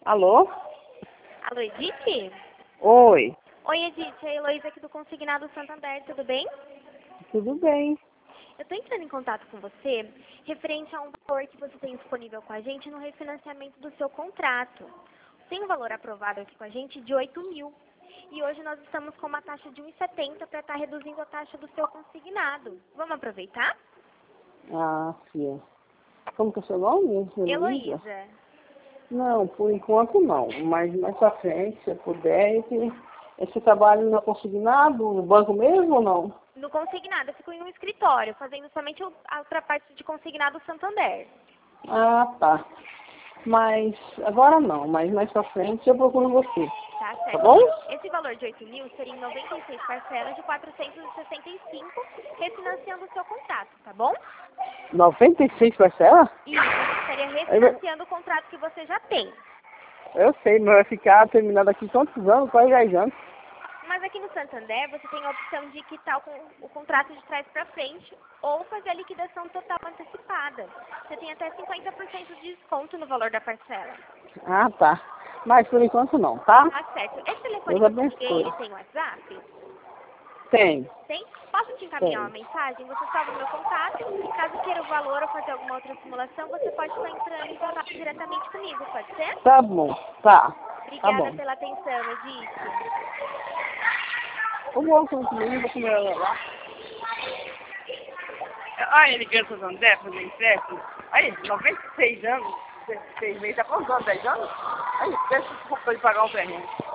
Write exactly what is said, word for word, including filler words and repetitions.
Alô? Alô, Edith? Oi, Oi, Edith. É a Heloísa aqui do Consignado Santander, tudo bem? tudo bem? Eu estou entrando em contato com você referente a um valor que você tem disponível com a gente no refinanciamento do seu contrato. Tem um valor aprovado aqui com a gente de oito mil. E hoje nós estamos com uma taxa de um vírgula setenta para estar reduzindo a taxa do seu consignado. Vamos aproveitar? Ah, sim. Como que é o seu nome? Heloísa? Heloísa. Não, por enquanto não, mas mais pra frente, se eu puder, esse, esse trabalho não é consignado no banco mesmo ou não? No consignado, eu fico em um escritório, fazendo somente o- a outra parte de consignado Santander. Ah, tá. Mas agora não, mas mais pra frente eu procuro você, Tá tá certo. bom? Esse valor de oito mil seria em noventa e seis parcelas de quatrocentos e sessenta e cinco, refinanciando o seu contrato, tá bom? noventa e seis parcelas? Isso, a gente estaria Aí vai- refinanciando o contrato que você já tem. Eu sei, mas vai ficar terminado aqui quantos anos? Quase dez anos. Mas aqui no Santander você tem a opção de quitar o, con- o contrato de trás para frente ou fazer a liquidação total antecipada. Você tem até cinquenta por cento de desconto no valor da parcela. Ah, tá. Mas por enquanto não, tá? Tá certo. Esse telefone Deus que eu te liguei, abençoe. ele tem WhatsApp? Tem, Tem? Posso te encaminhar uma tem. mensagem? Você salva o meu contato. Caso queira o valor ou fazer alguma outra simulação, você pode estar entrando em contato diretamente comigo, pode ser? Tá bom, tá. Tá Obrigada bom. pela atenção, Edith. Vamos lá comigo, vou comer ela lá. Ah, ele quer Santo André fazer empréstimo. Aí, noventa e seis anos, seis meses, tá quantos anos? dez anos? Aí, deixa eu pagar um terreno.